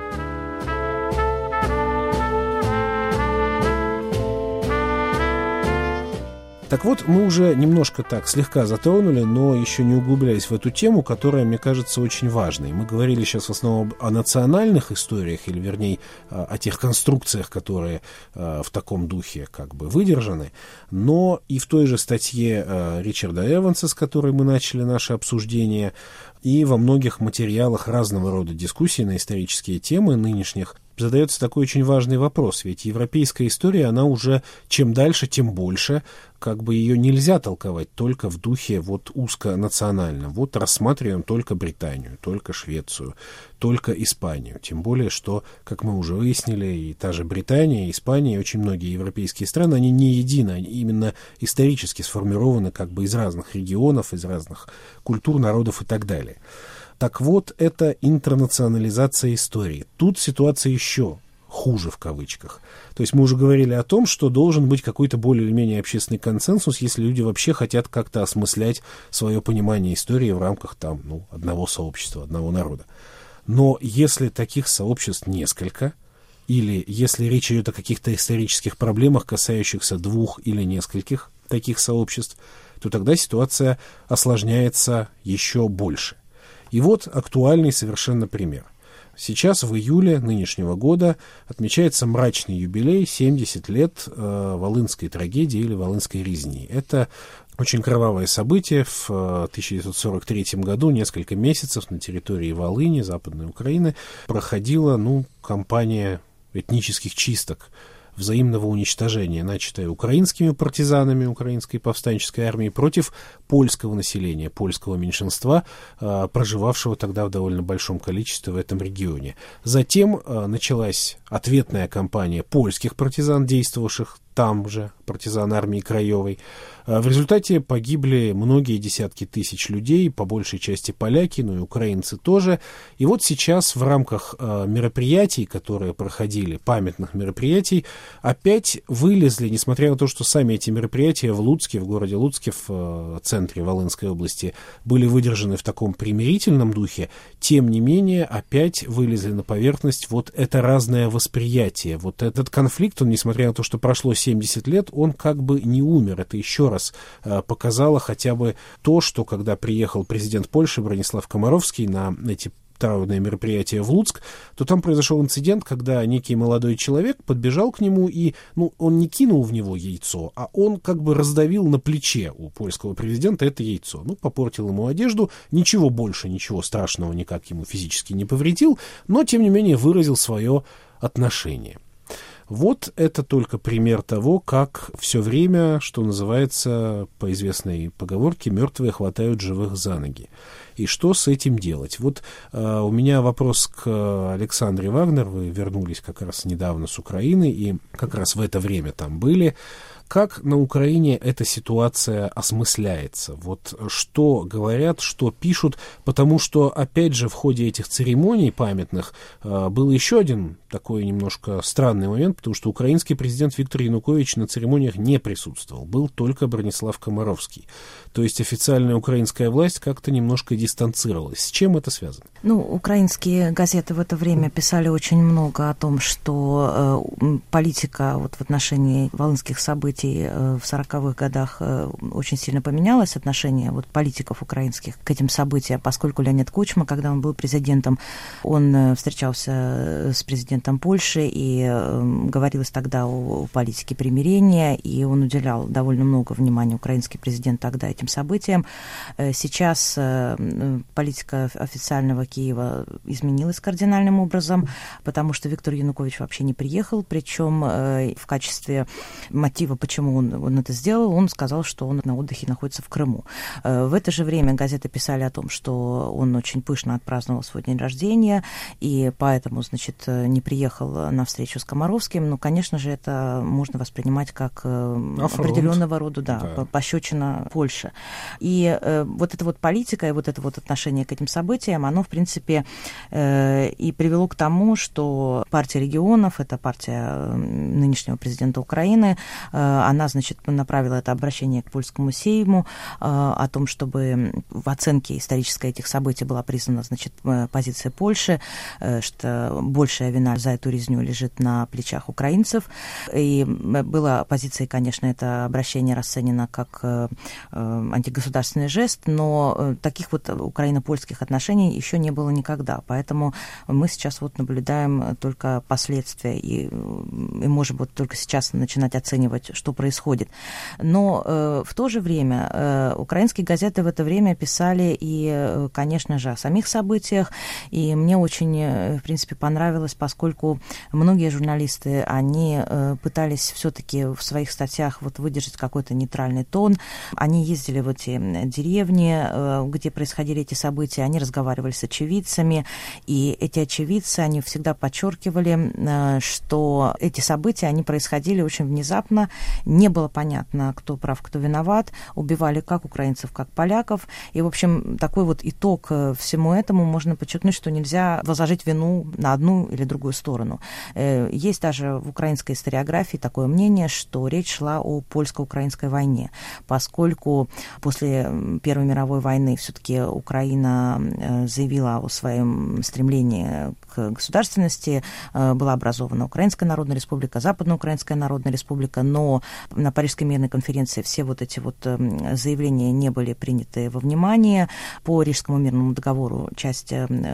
Так вот, мы уже немножко так слегка затронули, но еще не углублялись в эту тему, которая, мне кажется, очень важной. Мы говорили сейчас в основном о национальных историях, или, вернее, о тех конструкциях, которые в таком духе как бы выдержаны. Но и в той же статье Ричарда Эванса, с которой мы начали наше обсуждение, и во многих материалах разного рода дискуссий на исторические темы нынешних, задается такой очень важный вопрос. Ведь европейская история, она уже чем дальше, тем больше. Как бы ее нельзя толковать только в духе вот узконациональном. Вот рассматриваем только Британию, только Швецию, только Испанию. Тем более, что, как мы уже выяснили, и та же Британия, и Испания, и очень многие европейские страны, они не едины, они именно исторически сформированы как бы из разных регионов, из разных культур, народов и так далее. Так вот, это интернационализация истории. Тут ситуация еще хуже в кавычках. То есть мы уже говорили о том, что должен быть какой-то более или менее общественный консенсус, если люди вообще хотят как-то осмыслять свое понимание истории в рамках там, ну, одного сообщества, одного народа. Но если таких сообществ несколько, или если речь идет о каких-то исторических проблемах, касающихся двух или нескольких таких сообществ, то тогда ситуация осложняется еще больше. И вот актуальный совершенно пример. Сейчас в июле нынешнего года отмечается мрачный юбилей семьдесят лет э, Волынской трагедии или Волынской резни. Это очень кровавое событие. В тысяча девятьсот сорок третьем году, несколько месяцев на территории Волыни, Западной Украины, проходила ну, кампания этнических чисток, взаимного уничтожения, начатое украинскими партизанами украинской повстанческой армии против польского населения, польского меньшинства, проживавшего тогда в довольно большом количестве в этом регионе. Затем началась ответная кампания польских партизан, действовавших там же, партизан армии Краевой. В результате погибли многие десятки тысяч людей, по большей части поляки, но и украинцы тоже. И вот сейчас в рамках мероприятий, которые проходили, памятных мероприятий, опять вылезли, несмотря на то, что сами эти мероприятия в Луцке, в городе Луцке, в центре Волынской области, были выдержаны в таком примирительном духе, тем не менее опять вылезли на поверхность вот это разное восприятие. Вот этот конфликт, он, несмотря на то, что прошло семьдесят лет, он как бы не умер. Это еще раз э, показало хотя бы то, что когда приехал президент Польши Бронислав Комаровский на эти траурные мероприятия в Луцк, то там произошел инцидент, когда некий молодой человек подбежал к нему и, ну, он не кинул в него яйцо, а он как бы раздавил на плече у польского президента это яйцо. Ну, попортил ему одежду, ничего больше, ничего страшного никак ему физически не повредил, но, тем не менее, выразил свое отношение. Вот это только пример того, как все время, что называется, по известной поговорке, мертвые хватают живых за ноги. И что с этим делать? Вот э, у меня вопрос к Александре Вагнер. Вы вернулись как раз недавно с Украины и как раз в это время там были. Как на Украине эта ситуация осмысляется? Вот что говорят, что пишут? Потому что, опять же, в ходе этих церемоний памятных э, был еще один такой немножко странный момент, потому что украинский президент Виктор Янукович на церемониях не присутствовал. Был только Бронислав Комаровский. То есть официальная украинская власть как-то немножко дистанцировалась. С чем это связано? Ну, украинские газеты в это время писали очень много о том, что э, политика вот в отношении волынских событий в сороковых годах очень сильно поменялось, отношение вот политиков украинских к этим событиям, поскольку Леонид Кучма, когда он был президентом, он встречался с президентом Польши, и говорилось тогда о политике примирения, и он уделял довольно много внимания, украинский президент, тогда этим событиям. Сейчас политика официального Киева изменилась кардинальным образом, потому что Виктор Янукович вообще не приехал, причем в качестве мотива, почему он, он это сделал, он сказал, что он на отдыхе находится в Крыму. В это же время газеты писали о том, что он очень пышно отпраздновал свой день рождения, и поэтому, значит, не приехал на встречу с Комаровским. Но, конечно же, это можно воспринимать как Афронт. Определенного рода, да, да. пощечина Польши. И э, вот эта вот политика и вот это вот отношение к этим событиям, оно, в принципе, э, и привело к тому, что партия регионов, это партия нынешнего президента Украины, э, она, значит, направила это обращение к польскому сейму о том, чтобы в оценке исторической этих событий была признана, значит, позиция Польши, что большая вина за эту резню лежит на плечах украинцев. И была позиция, конечно, это обращение расценено как антигосударственный жест, но таких вот украино-польских отношений еще не было никогда. Поэтому мы сейчас вот наблюдаем только последствия и, и можем вот только сейчас начинать оценивать, что происходит. Но э, в то же время э, украинские газеты в это время писали и, э, конечно же, о самих событиях. И мне очень, э, в принципе, понравилось, поскольку многие журналисты, они э, пытались все-таки в своих статьях вот выдержать какой-то нейтральный тон. Они ездили в эти деревни, э, где происходили эти события, они разговаривали с очевидцами, и эти очевидцы, они всегда подчеркивали, э, что эти события, они происходили очень внезапно, не было понятно, кто прав, кто виноват, убивали как украинцев, как поляков, и, в общем, такой вот итог всему этому можно подчеркнуть, что нельзя возложить вину на одну или другую сторону. Есть даже в украинской историографии такое мнение, что речь шла о польско-украинской войне, поскольку после Первой мировой войны все-таки Украина заявила о своем стремлении к государственности, была образована Украинская Народная Республика, Западноукраинская Народная Республика, но на Парижской мирной конференции все вот эти вот заявления не были приняты во внимание. По Рижскому мирному договору часть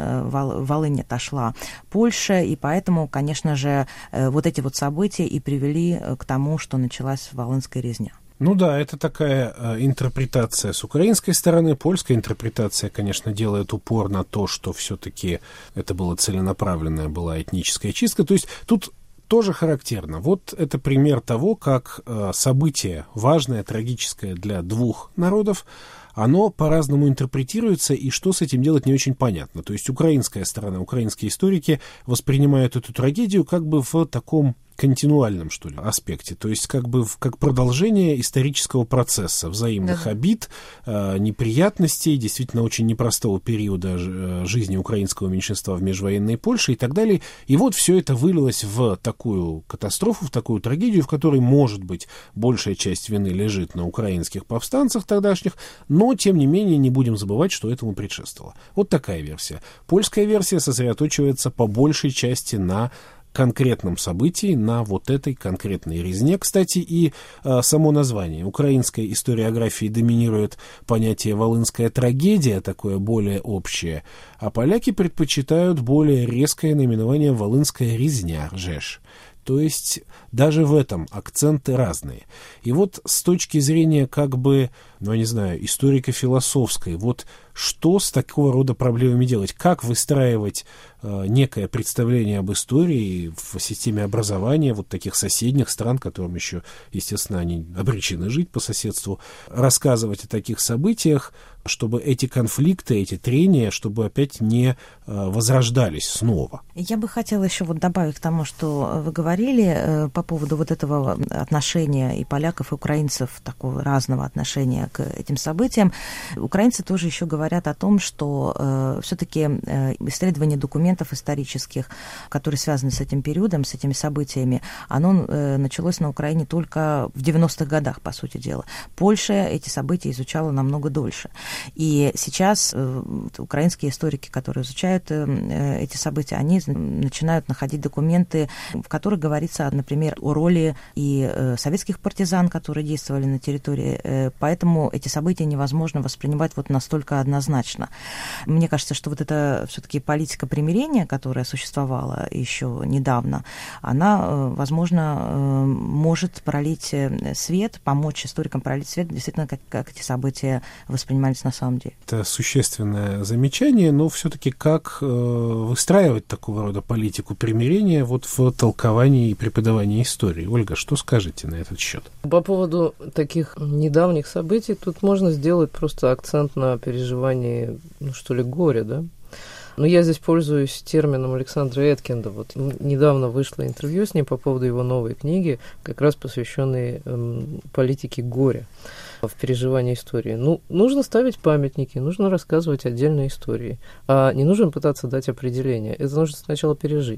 Волыни отошла Польше, и поэтому, конечно же, вот эти вот события и привели к тому, что началась Волынская резня. Ну да, это такая э, интерпретация с украинской стороны. Польская интерпретация, конечно, делает упор на то, что все-таки это была целенаправленная, была этническая чистка. То есть тут тоже характерно. Вот это пример того, как э, событие важное, трагическое для двух народов, оно по-разному интерпретируется, и что с этим делать не очень понятно. То есть украинская сторона, украинские историки воспринимают эту трагедию как бы в таком континуальном, что ли, аспекте, то есть как бы в, как продолжение исторического процесса, взаимных да. обид, э, неприятностей, действительно очень непростого периода ж, жизни украинского меньшинства в межвоенной Польше и так далее. И вот все это вылилось в такую катастрофу, в такую трагедию, в которой, может быть, большая часть вины лежит на украинских повстанцах тогдашних, но, тем не менее, не будем забывать, что этому предшествовало. Вот такая версия. Польская версия сосредоточивается по большей части на конкретном событии, на вот этой конкретной резне. Кстати, и э, само название. Украинской историографии доминирует понятие «волынская трагедия», такое более общее, а поляки предпочитают более резкое наименование «волынская резня», «жеш». То есть даже в этом акценты разные. И вот с точки зрения как бы, ну, я не знаю, историко-философской, вот что с такого рода проблемами делать? Как выстраивать э, некое представление об истории в системе образования вот таких соседних стран, которым еще, естественно, они обречены жить по соседству, рассказывать о таких событиях, чтобы эти конфликты, эти трения, чтобы опять не э, возрождались снова. Я бы хотела еще вот добавить к тому, что вы говорили э, по поводу вот этого отношения и поляков, и украинцев, такого разного отношения к этим событиям. Украинцы тоже еще говорят о том, что э, все-таки э, исследование документов исторических, которые связаны с этим периодом, с этими событиями, оно э, началось на Украине только в девяностых годах, по сути дела. Польша эти события изучала намного дольше. И сейчас э, украинские историки, которые изучают э, эти события, они начинают находить документы, в которых говорится, например, о роли и э, советских партизан, которые действовали на территории. Э, поэтому эти события невозможно воспринимать вот настолько однозначно. Мне кажется, что вот эта все-таки политика примирения, которая существовала еще недавно, она, э, возможно, э, может пролить свет, помочь историкам пролить свет, действительно, как, как эти события воспринимались на самом деле. Это существенное замечание, но все-таки как э, выстраивать такого рода политику примирения вот в толковании и преподавании истории? Ольга, что скажете на этот счет? По поводу таких недавних событий тут можно сделать просто акцент на переживании, ну что ли, горя, да? Но я здесь пользуюсь термином Александра Эткинда. Вот недавно вышло интервью с ним по поводу его новой книги, как раз посвященной эм, политике горя в переживании истории. Ну, нужно ставить памятники, нужно рассказывать отдельные истории, а не нужно пытаться дать определение. Это нужно сначала пережить.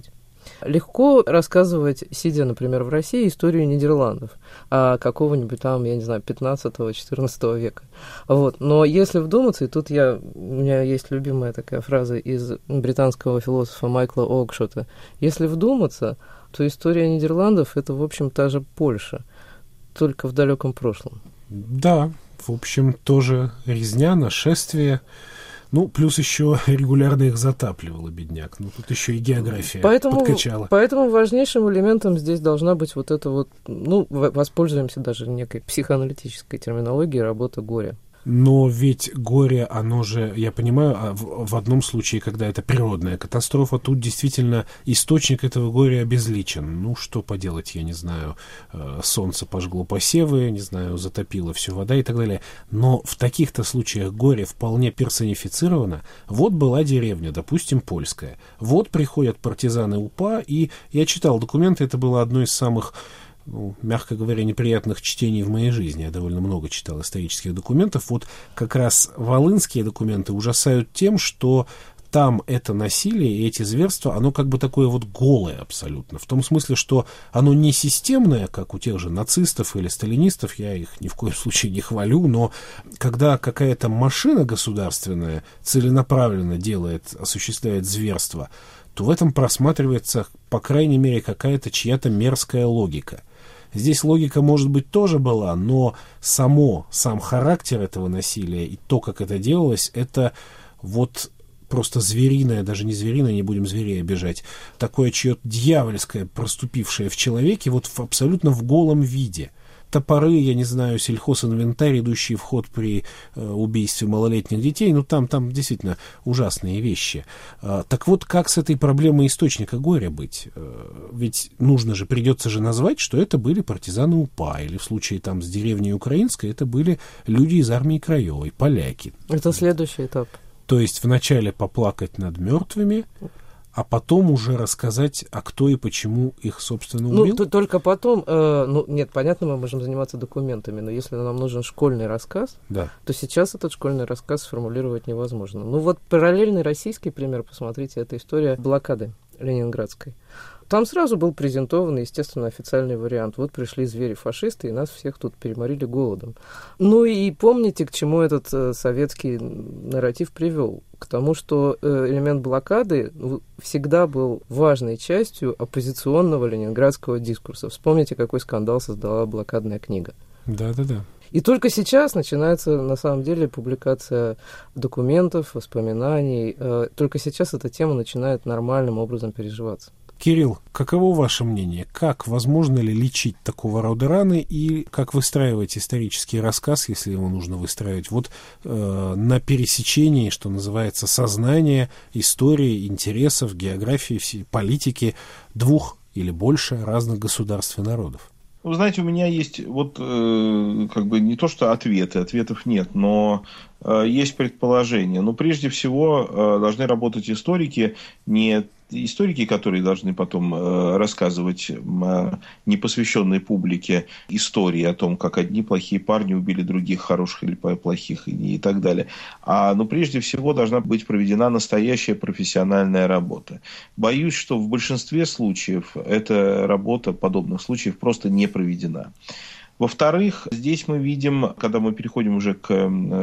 Легко рассказывать, сидя, например, в России, историю Нидерландов, а какого-нибудь там, я не знаю, пятнадцатого-четырнадцатого века. Вот. Но если вдуматься, и тут я, у меня есть любимая такая фраза из британского философа Майкла Оукшота, если вдуматься, то история Нидерландов — это, в общем, та же Польша, только в далеком прошлом. Да, в общем, тоже резня, нашествие. Ну, плюс еще регулярно их затапливало, бедняк. Ну, тут еще и география поэтому, подкачала. Поэтому важнейшим элементом здесь должна быть вот эта вот, ну, воспользуемся даже некой психоаналитической терминологией, работа горя. Но ведь горе, оно же, я понимаю, в, в одном случае, когда это природная катастрофа, тут действительно источник этого горя обезличен. Ну, что поделать, я не знаю, солнце пожгло посевы, не знаю, затопило всю вода и так далее. Но в таких-то случаях горе вполне персонифицировано. Вот была деревня, допустим, польская. Вот приходят партизаны УПА, и я читал документы, это было одно из самых... ну, мягко говоря, неприятных чтений в моей жизни. Я довольно много читал исторических документов. Вот как раз волынские документы ужасают тем, что там это насилие и эти зверства, оно как бы такое вот голое абсолютно. В том смысле, что оно не системное, как у тех же нацистов или сталинистов, я их ни в коем случае не хвалю, но когда какая-то машина государственная целенаправленно делает, осуществляет зверство, то в этом просматривается, по крайней мере, какая-то чья-то мерзкая логика. Здесь логика, может быть, тоже была, но само, сам характер этого насилия и то, как это делалось, это вот просто звериное, даже не звериное, не будем зверей обижать, такое чье-то дьявольское, проступившее в человеке, вот в, абсолютно в голом виде. Топоры, я не знаю, сельхозинвентарь, идущий в ход при э, убийстве малолетних детей, ну там, там действительно ужасные вещи. А, так вот, как с этой проблемой источника горя быть? А, ведь нужно же, придется же назвать, что это были партизаны УПА, или в случае там с деревней украинской, это были люди из армии Краевой, поляки. Это следующий этап. То есть вначале поплакать над мертвыми, а потом уже рассказать, а кто и почему их, собственно, убил? Ну, только потом, э, ну, нет, понятно, мы можем заниматься документами, но если нам нужен школьный рассказ, да, то сейчас этот школьный рассказ сформулировать невозможно. Ну, вот параллельный российский пример, посмотрите, это история блокады ленинградской. Там сразу был презентован, естественно, официальный вариант. Вот пришли звери-фашисты, и нас всех тут переморили голодом. Ну и помните, к чему этот э, советский нарратив привел? К тому, что э, элемент блокады всегда был важной частью оппозиционного ленинградского дискурса. Вспомните, какой скандал создала блокадная книга. Да-да-да. И только сейчас начинается, на самом деле, публикация документов, воспоминаний. Э, только сейчас эта тема начинает нормальным образом переживаться. Кирилл, каково ваше мнение? Как, возможно ли лечить такого рода раны и как выстраивать исторический рассказ, если его нужно выстраивать, вот э, на пересечении, что называется, сознания, истории, интересов, географии, всей, политики двух или больше разных государств и народов? Вы знаете, у меня есть вот э, как бы не то, что ответы, ответов нет, но э, есть предположения. Но прежде всего э, должны работать историки, не историки, которые должны потом э, рассказывать э, непосвященной публике истории о том, как одни плохие парни убили других хороших или плохих и, и так далее. А, но прежде всего должна быть проведена настоящая профессиональная работа. Боюсь, что в большинстве случаев эта работа, подобных случаев, просто не проведена. Во-вторых, здесь мы видим, когда мы переходим уже к,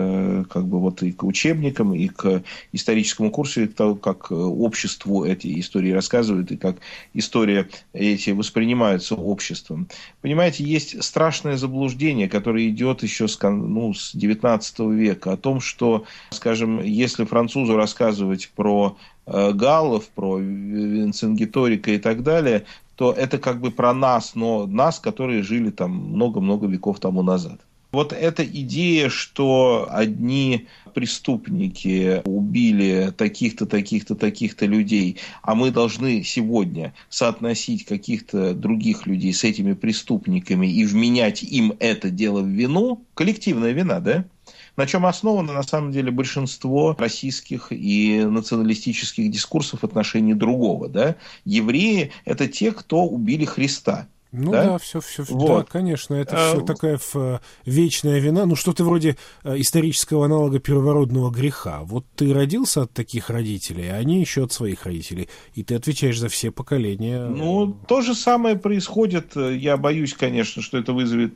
как бы вот и к учебникам, и к историческому курсу, и к тому, как обществу эти истории рассказывают, и как истории эти воспринимаются обществом. Понимаете, есть страшное заблуждение, которое идет еще с, ну, с девятнадцатого века, о том, что, скажем, если французу рассказывать про галлов, про Винценгаторика и так далее, то это как бы про нас, но нас, которые жили там много-много веков тому назад. Вот эта идея, что одни преступники убили таких-то, таких-то, таких-то людей, а мы должны сегодня соотносить каких-то других людей с этими преступниками и вменять им это дело в вину, коллективная вина, да? На чем основано, на самом деле, большинство российских и националистических дискурсов в отношении другого. Да? Евреи – это те, кто убили Христа. Ну да, да, все, все, вот. Да, конечно, это а, все такая в, вечная вина, ну что-то вроде исторического аналога первородного греха. Вот ты родился от таких родителей, а они еще от своих родителей, и ты отвечаешь за все поколения. Ну, то же самое происходит, я боюсь, конечно, что это вызовет,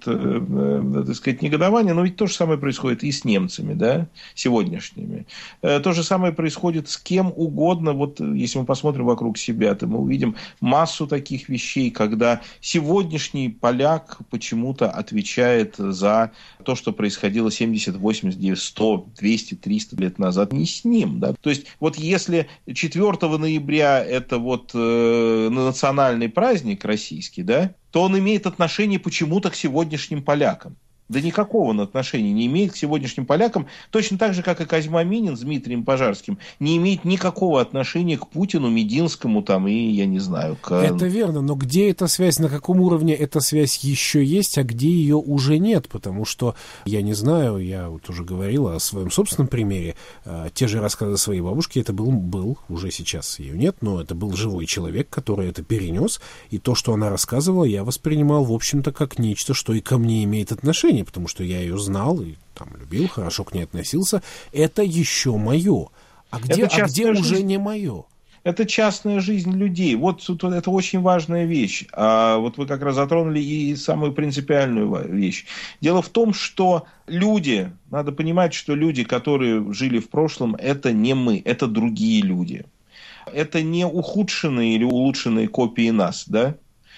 так сказать, негодование, но ведь то же самое происходит и с немцами, да, сегодняшними. То же самое происходит с кем угодно, вот если мы посмотрим вокруг себя, то мы увидим массу таких вещей, когда сегодня Сегодняшний поляк почему-то отвечает за то, что происходило семьдесят, восемьдесят, девяносто, сто, двести, триста лет назад. Не с ним. Да? То есть, вот если четвёртого ноября это вот э, национальный праздник российский, да, то он имеет отношение почему-то к сегодняшним полякам. Да никакого он отношения не имеет к сегодняшним полякам, точно так же, как и Козьма Минин с Дмитрием Пожарским не имеет никакого отношения к Путину, Мединскому там, и, я не знаю, к... Это верно, но где эта связь, на каком уровне эта связь еще есть, а где ее уже нет? Потому что, я не знаю, я вот уже говорил о своем собственном примере, те же рассказы своей бабушки, это был, был, уже сейчас ее нет, но это был живой человек, который это перенес, и то, что она рассказывала, я воспринимал, в общем-то, как нечто, что и ко мне имеет отношение, потому что я ее знал и там любил, хорошо к ней относился. Это еще мое. А где, а где уже не мое? Это частная жизнь людей. Вот это очень важная вещь. А вот вы как раз затронули и самую принципиальную вещь. Дело в том, что люди, надо понимать, что люди, которые жили в прошлом, это не мы, это другие люди. Это не ухудшенные или улучшенные копии нас, да?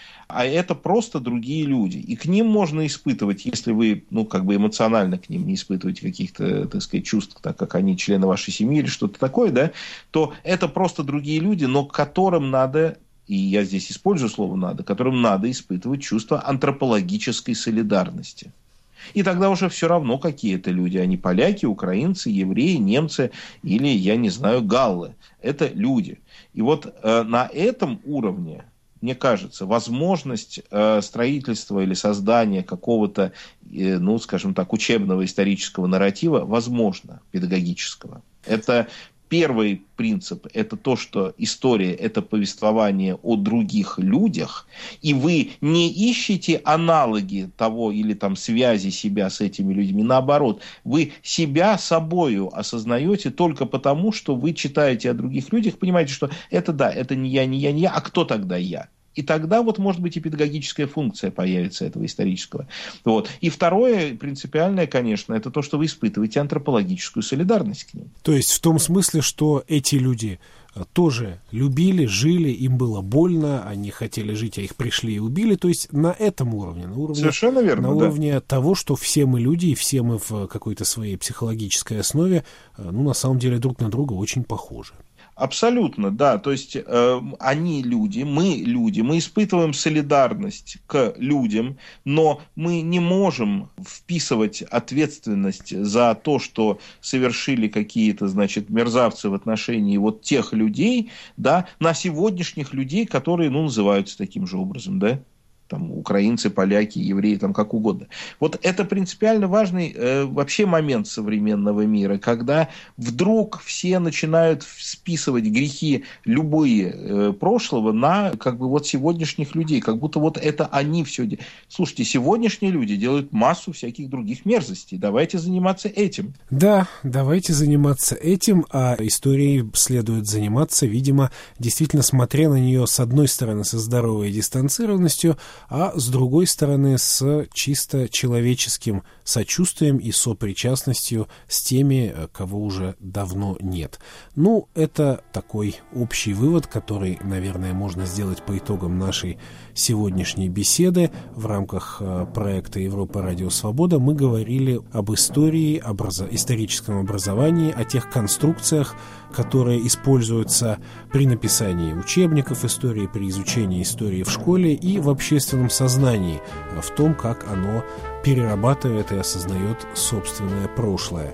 А это просто другие люди. И к ним можно испытывать, если вы, ну, как бы эмоционально к ним не испытываете каких-то, так сказать, чувств, так как они члены вашей семьи или что-то такое, да, то это просто другие люди, но к которым надо, и я здесь использую слово «надо», которым надо испытывать чувство антропологической солидарности. И тогда уже все равно, какие это люди. Они поляки, украинцы, евреи, немцы или, я не знаю, галлы. Это люди. И вот э, на этом уровне, мне кажется, возможность э, строительства или создания какого-то, э, ну, скажем так, учебного исторического нарратива возможно, педагогического. Это первый принцип. Это то, что история – это повествование о других людях, и вы не ищете аналоги того или там связи себя с этими людьми. Наоборот, вы себя собою осознаете только потому, что вы читаете о других людях, понимаете, что это да, это не я, не я, не я, а кто тогда я? И тогда вот, может быть, и педагогическая функция появится этого исторического. Вот. И второе, принципиальное, конечно, это то, что вы испытываете антропологическую солидарность к ним. То есть в том смысле, что эти люди тоже любили, жили, им было больно, они хотели жить, а их пришли и убили. То есть на этом уровне, на уровне, Совершенно верно, на да. уровне того, что все мы люди, и все мы в какой-то своей психологической основе, ну, на самом деле, друг на друга очень похожи. Абсолютно, да. То есть э, они люди, мы люди, мы испытываем солидарность к людям, но мы не можем вписывать ответственность за то, что совершили какие-то, значит, мерзавцы в отношении вот тех людей, да, на сегодняшних людей, которые, ну, называются таким же образом, да. Там, украинцы, поляки, евреи, там, как угодно. Вот это принципиально важный э, вообще момент современного мира, когда вдруг все начинают списывать грехи любые э, прошлого на как бы вот сегодняшних людей, как будто вот это они все делают. Слушайте, сегодняшние люди делают массу всяких других мерзостей. Давайте заниматься этим. Да, давайте заниматься этим, а историей следует заниматься, видимо, действительно смотря на нее с одной стороны со здоровой дистанцированностью, а с другой стороны с чисто человеческим сочувствием и сопричастностью с теми, кого уже давно нет. Ну, это такой общий вывод, который, наверное, можно сделать по итогам нашей сегодняшней беседы. В рамках проекта «Европа. Радио Свобода» мы говорили об истории, образ... историческом образовании, о тех конструкциях, которые используются при написании учебников истории, при изучении истории в школе и в общественном сознании, в том, как оно перерабатывает и осознает собственное прошлое.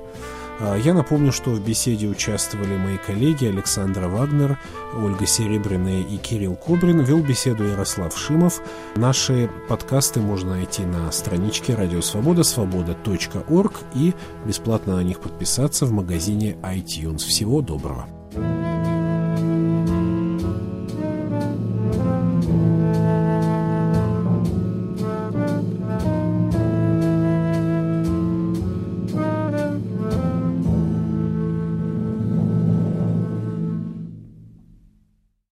Я напомню, что в беседе участвовали мои коллеги Александра Вагнер, Ольга Серебряная и Кирилл Кобрин. Вел беседу Ярослав Шимов. Наши подкасты можно найти на страничке Радио Свобода, свобода точка орг, и бесплатно на них подписаться в магазине iTunes. Всего доброго.